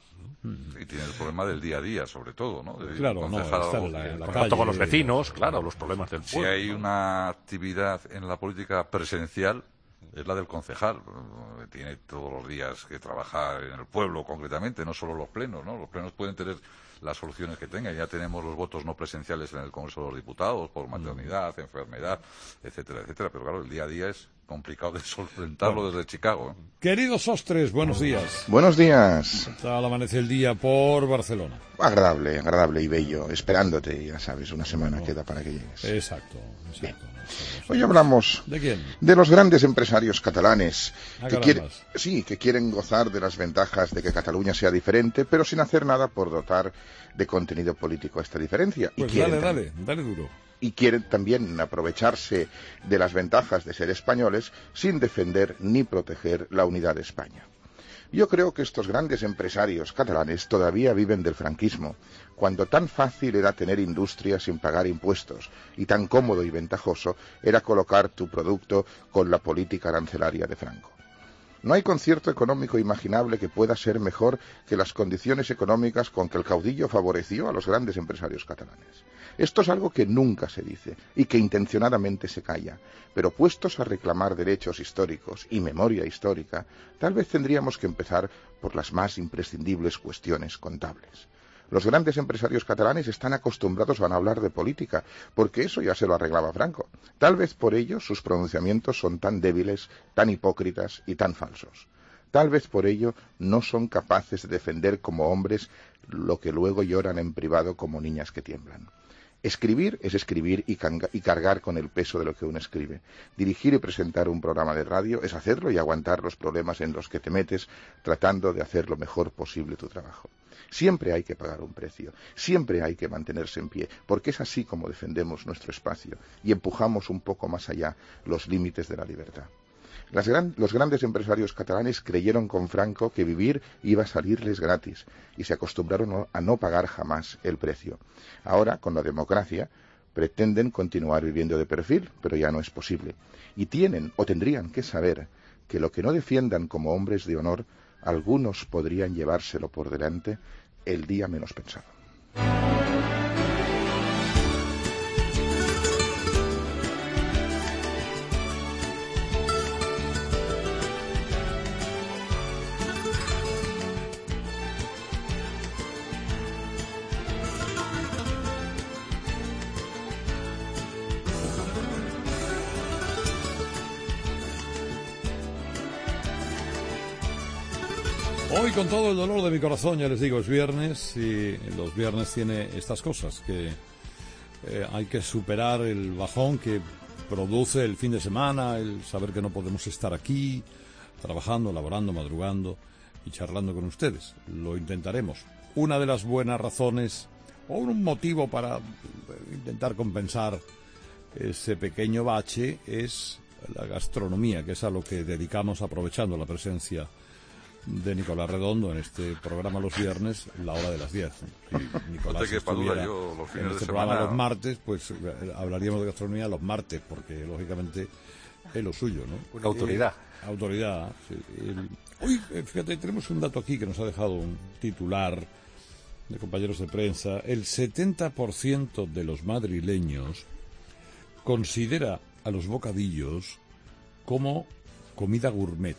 Y tiene el problema del día a día, sobre todo, ¿no? De Claro, no, concejal estar algo en la- que- en la Contacto calle, con los vecinos, claro, los problemas del Si pueblo. hay una actividad en la política presencial, es la del concejal. Tiene todos los días que trabajar en el pueblo, concretamente, no solo los plenos, ¿no? Los plenos pueden tener las soluciones que tengan. Ya tenemos los votos no presenciales en el Congreso de los Diputados, por maternidad, enfermedad, etcétera, etcétera. Pero claro, el día a día es complicado de solventarlo Bueno. desde Chicago, ¿eh? Queridos Sostres, buenos días. Buenos días. ¿Qué tal amanece el día por Barcelona? Agradable, agradable y bello. Esperándote, ya sabes, una semana queda para que llegues. Exacto, exacto. Hoy hablamos ¿De quién? de los grandes empresarios catalanes Ah, que, carambas. quieren, sí, que quieren gozar de las ventajas de que Cataluña sea diferente, pero sin hacer nada por dotar de contenido político a esta diferencia. Pues y quieren dale, tam- dale, dale duro. y quieren también aprovecharse de las ventajas de ser españoles sin defender ni proteger la unidad de España. Yo creo que estos grandes empresarios catalanes todavía viven del franquismo, cuando tan fácil era tener industria sin pagar impuestos y tan cómodo y ventajoso era colocar tu producto con la política arancelaria de Franco. No hay concierto económico imaginable que pueda ser mejor que las condiciones económicas con que el caudillo favoreció a los grandes empresarios catalanes. Esto es algo que nunca se dice y que intencionadamente se calla, pero puestos a reclamar derechos históricos y memoria histórica, tal vez tendríamos que empezar por las más imprescindibles cuestiones contables. Los grandes empresarios catalanes están acostumbrados a no hablar de política, porque eso ya se lo arreglaba Franco. Tal vez por ello sus pronunciamientos son tan débiles, tan hipócritas y tan falsos. Tal vez por ello no son capaces de defender como hombres lo que luego lloran en privado como niñas que tiemblan. Escribir es escribir y, canga- y cargar con el peso de lo que uno escribe. Dirigir y presentar un programa de radio es hacerlo y aguantar los problemas en los que te metes tratando de hacer lo mejor posible tu trabajo. Siempre hay que pagar un precio, siempre hay que mantenerse en pie, porque es así como defendemos nuestro espacio y empujamos un poco más allá los límites de la libertad. Las gran- los grandes empresarios catalanes creyeron con Franco que vivir iba a salirles gratis y se acostumbraron no- a no pagar jamás el precio. Ahora, con la democracia, pretenden continuar viviendo de perfil, pero ya no es posible. Y tienen o tendrían que saber que lo que no defiendan como hombres de honor, algunos podrían llevárselo por delante el día menos pensado. Hoy con todo el dolor de mi corazón, ya les digo, es viernes y los viernes tiene estas cosas, que eh, hay que superar el bajón que produce el fin de semana, el saber que no podemos estar aquí, trabajando, laborando, madrugando y charlando con ustedes. Lo intentaremos. Una de las buenas razones o un motivo para intentar compensar ese pequeño bache es la gastronomía, que es a lo que dedicamos aprovechando la presencia de Nicolás Redondo en este programa los viernes, la hora de las diez. Si Nicolás No te quepa duda, estuviera yo los fines en de este semana- programa los martes, pues eh, hablaríamos de gastronomía los martes, porque lógicamente es lo suyo, ¿no? Una autoridad. Eh, autoridad, sí. El- Hoy, eh, fíjate, tenemos un dato aquí que nos ha dejado un titular de compañeros de prensa. El setenta por ciento de los madrileños considera a los bocadillos como comida gourmet.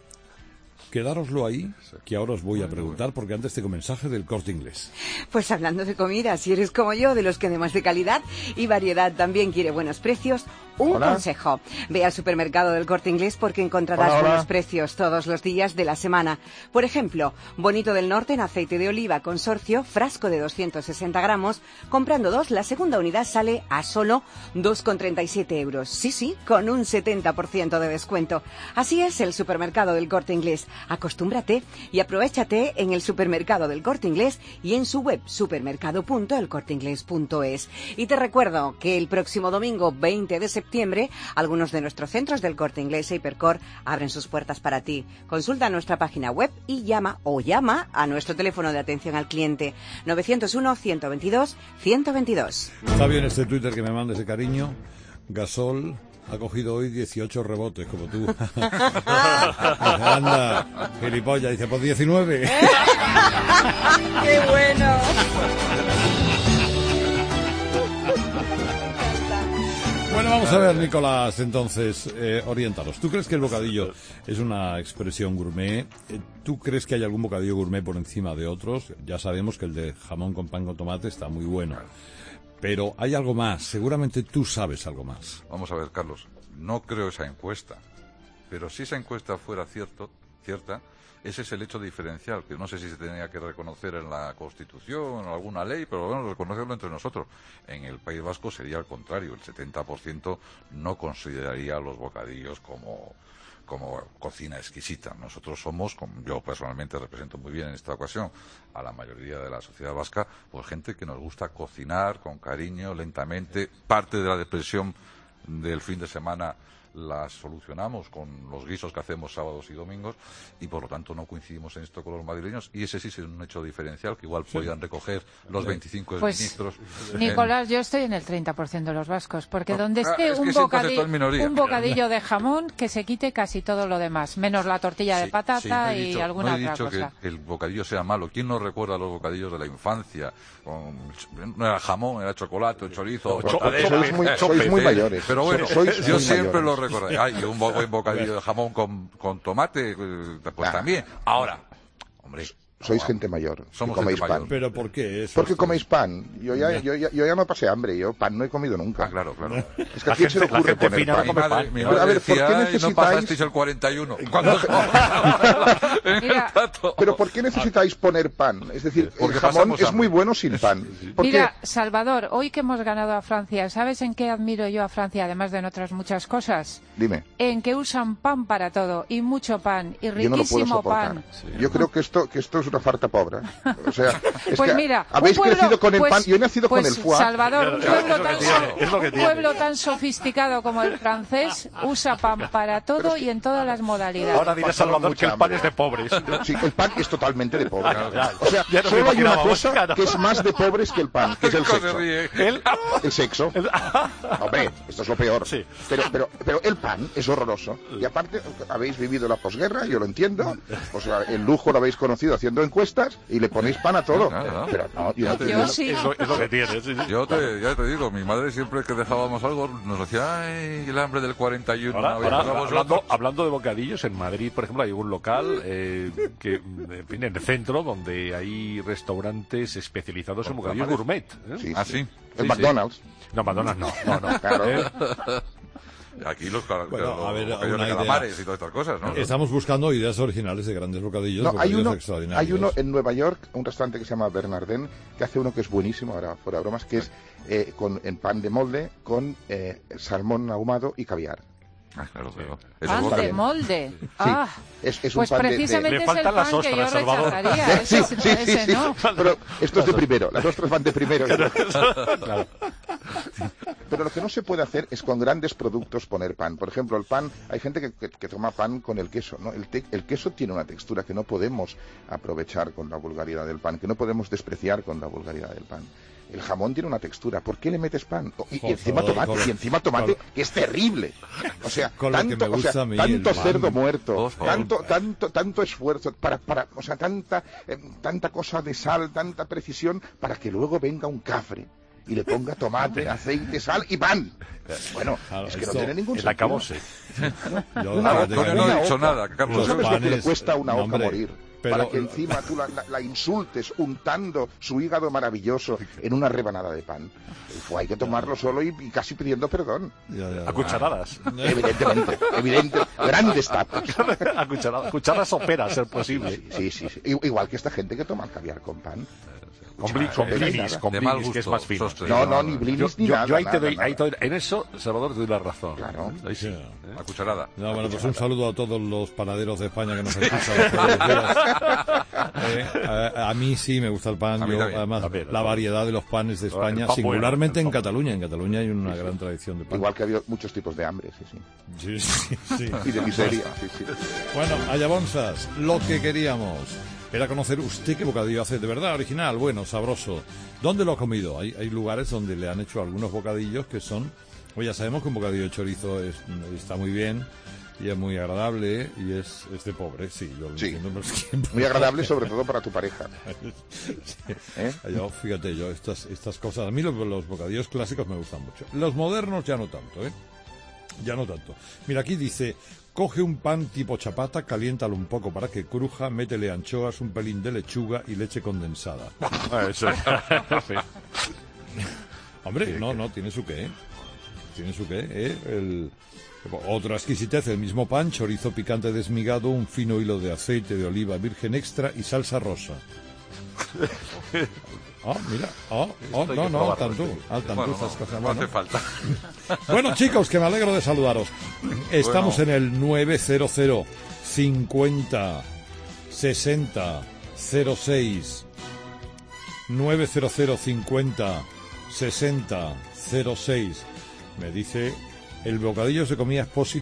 Quedároslo ahí, que ahora os voy a preguntar, porque antes tengo mensaje del Corte Inglés. Pues hablando de comida, si eres como yo, de los que además de calidad y variedad también quiere buenos precios, un Hola. consejo. Ve al supermercado del Corte Inglés porque encontrarás Hola, hola. buenos precios todos los días de la semana. Por ejemplo, Bonito del Norte en aceite de oliva consorcio, frasco de doscientos sesenta gramos. Comprando dos, la segunda unidad sale a solo dos con treinta y siete euros. Sí, sí, con un setenta por ciento de descuento. Así es el supermercado del Corte Inglés. Acostúmbrate y aprovéchate en el supermercado del Corte Inglés y en su web supermercado punto el corte inglés punto es. Y te recuerdo que el próximo domingo veinte de septiembre septiembre, algunos de nuestros centros del Corte Inglés e Hipercor abren sus puertas para ti. Consulta nuestra página web y llama o llama a nuestro teléfono de atención al cliente novecientos uno, ciento veintidós, ciento veintidós. Está bien este Twitter que me manda ese cariño. Gasol ha cogido hoy dieciocho rebotes, como tú. Anda, gilipollas, dice, pues diecinueve. ¡Qué bueno! Bueno, vamos a ver, Nicolás, entonces, eh, oriéntanos. ¿Tú crees que el bocadillo es una expresión gourmet? ¿Tú crees que hay algún bocadillo gourmet por encima de otros? Ya sabemos que el de jamón con pan con tomate está muy bueno. Pero hay algo más, seguramente tú sabes algo más. Vamos a ver, Carlos, no creo esa encuesta, pero si esa encuesta fuera cierto, cierta, ese es el hecho diferencial, que no sé si se tenía que reconocer en la Constitución o alguna ley, pero bueno, reconocerlo entre nosotros. En el País Vasco sería al contrario, el setenta por ciento no consideraría los bocadillos como... como cocina exquisita. Nosotros somos, como yo personalmente represento muy bien en esta ocasión, a la mayoría de la sociedad vasca, pues gente que nos gusta cocinar con cariño, lentamente. Parte de la depresión del fin de semana la solucionamos con los guisos que hacemos sábados y domingos, y por lo tanto no coincidimos en esto con los madrileños, y ese sí es un hecho diferencial que igual sí. podían recoger los veinticinco pues, ministros. Nicolás, en... yo estoy en el treinta por ciento de los vascos, porque no, donde esté es un, que bocadillo, un bocadillo de jamón, que se quite casi todo lo demás, menos la tortilla sí, de patata sí, no y dicho, alguna no otra dicho cosa. Que el bocadillo sea malo. ¿Quién no recuerda los bocadillos de la infancia? Con, no era jamón, era chocolate, o chorizo, o sois, sois muy, sois muy mayores. Pero bueno, sois yo muy siempre mayores. lo recordaré. Ay, un buen bocadillo de jamón con, con tomate, pues ah. también. Ahora, hombre... Sois gente mayor, Somos coméis gente pan. Mayor. ¿Pero por qué eso? Porque coméis pan. Yo ya, yo, ya, yo ya no pasé hambre, yo pan no he comido nunca. Ah, claro, claro. Es que a quién se le ocurre poner pan. Mi madre, mi madre a ver, decía, ¿por qué necesitáis... no pasasteis el cuarenta y uno. Cuando... Mira, pero ¿por qué necesitáis poner pan? Es decir, porque el jamón es muy bueno sin pan. Mira, Salvador, hoy que hemos ganado a Francia, ¿sabes en qué admiro yo a Francia, además de en otras muchas cosas? Dime. En que usan pan para todo, y mucho pan, y riquísimo yo no pan. Sí. Yo creo que esto, que esto es una farta pobre. O sea, es pues que mira, habéis pueblo, crecido con el pues, pan, yo he nacido pues, con el foie. Salvador, un pueblo, tan, so, un pueblo tan sofisticado como el francés usa pan para todo y en todas las modalidades. Ahora dirá Salvador que el pan es de pobres. Sí, el pan es totalmente de pobres. O sea, ya no solo hay una cosa claro. que es más de pobres que el pan, que es el sexo. ¿El? el sexo. Hombre, esto es lo peor. Sí. Pero, pero, pero el pan es horroroso. Y aparte, habéis vivido la posguerra, yo lo entiendo. O sea, el lujo lo habéis conocido haciendo encuestas y le ponéis pan a todo. No, no. Pero no, yo, yo, yo sí. Es lo, es lo que tienes. Sí, sí. Yo te, ya te digo, mi madre siempre que dejábamos algo nos decía, ay, el hambre del cuarenta y uno. Ahora, ahora, hablando, hablando de bocadillos, en Madrid, por ejemplo, hay un local eh, que, en fin, en el centro, donde hay restaurantes especializados en bocadillos gourmet. ¿eh? Sí, ¿Ah, sí? El sí, McDonald's. Sí. No, McDonald's no. no, no. Claro. ¿Eh? Aquí los, bueno, bueno, a ver, los de calamares y todas estas cosas, ¿no? Estamos buscando ideas originales de grandes bocadillos, no, bocadillos hay uno, extraordinarios. Hay uno en Nueva York, un restaurante que se llama Bernardin, que hace uno que es buenísimo, ahora fuera de bromas, que es eh, con, en pan de molde con eh, salmón ahumado y caviar. Ah, claro, claro. Pan de molde. Ah, sí, es, es pues un pan precisamente de, de... es el pan las ostras, que yo Salvador. rechazaría. Sí, ese, sí, sí, ese sí, no. Pero esto es de primero, las ostras van de primero. Claro. Pero lo que no se puede hacer es con grandes productos poner pan. Por ejemplo, el pan, hay gente que, que, que toma pan con el queso, ¿no? El, te, el queso tiene una textura que no podemos aprovechar con la vulgaridad del pan, que no podemos despreciar con la vulgaridad del pan. El jamón tiene una textura. ¿Por qué le metes pan? Y, y encima tomate, y encima tomate, que es terrible. O sea, tanto, o sea, tanto cerdo muerto, tanto, tanto, tanto esfuerzo para, para, o sea, tanta, eh, tanta cosa de sal, tanta precisión, para que luego venga un cafre y le ponga tomate, aceite, sal y pan. Bueno, claro, es que no tiene ningún sentido. Acabóse. Yo no, no, no he dicho nada, Carlos. ¿Tú sabes lo que le cuesta a una oca morir? Pero... para que encima tú la, la, la insultes untando su hígado maravilloso en una rebanada de pan. Fue, hay que tomarlo solo y, y casi pidiendo perdón. Ya, ya, a cucharadas. Evidentemente, evidente, grandes tapas. A cucharadas, cucharadas soperas, ser posible. Sí, sí, sí, sí. Igual que esta gente que toma el caviar con pan. Con, bli, con blinis, con de mal blinis, gusto, que es más fino. No, no, ni blinis yo, ni yo, nada. Yo ahí nada, te doy, nada. ahí te doy, en eso, Salvador, te doy la razón. Claro. Ahí sí. Sí. ¿eh? A cucharada. No, bueno, pues un saludo a todos los panaderos de España que nos escuchan. todos los días. Eh, a, a mí sí me gusta el pan. A mí Yo, también. además, También, la también. variedad de los panes de El España, pan singularmente bueno, en Cataluña. En Cataluña hay una gran tradición de pan. Igual que ha habido muchos tipos de hambre, sí, sí. Sí, sí, sí. Y de miseria, sí, sí. Bueno, Ayabonsas, lo que queríamos era conocer usted qué bocadillo hace de verdad, original, bueno, sabroso. ¿Dónde lo ha comido? Hay, hay lugares donde le han hecho algunos bocadillos que son... Pues ya sabemos que un bocadillo de chorizo es- está muy bien y es muy agradable y es, es de pobre, sí, yo lo Sí. entiendo. Pero es que- Muy agradable, sobre todo para tu pareja. Sí. ¿Eh? Yo, fíjate, yo estas, estas cosas, a mí los, los bocadillos clásicos me gustan mucho. Los modernos ya no tanto, ¿eh? Ya no tanto. Mira, aquí dice, coge un pan tipo chapata, caliéntalo un poco para que cruja, métele anchoas, un pelín de lechuga y leche condensada. Ah, eso. Sí. Hombre, no, no, tiene su qué, ¿eh? Tiene su qué, ¿eh? El... Otra exquisitez, el mismo pan, chorizo picante desmigado, un fino hilo de aceite de oliva virgen extra y salsa rosa. Ah, mira, ah, oh, Esto hay no, que no, probarlo, al tanto, sí. al tanto, Bueno, estas no, cosas. no Bueno. hace falta. Bueno, chicos, que me alegro de saludaros. Estamos Bueno. en el nueve cero cero cincuenta sesenta cero seis nueve cero cero cincuenta sesenta cero seis. Me dice, el bocadillo se comía Espósito